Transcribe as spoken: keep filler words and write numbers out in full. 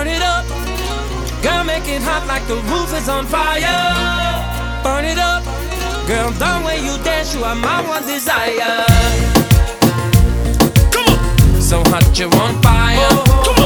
Burn it up, girl, make it hot like the roof is on fire. Burn it up, girl, the way you dance, you are my one desire. Come on, so hot you're on fire.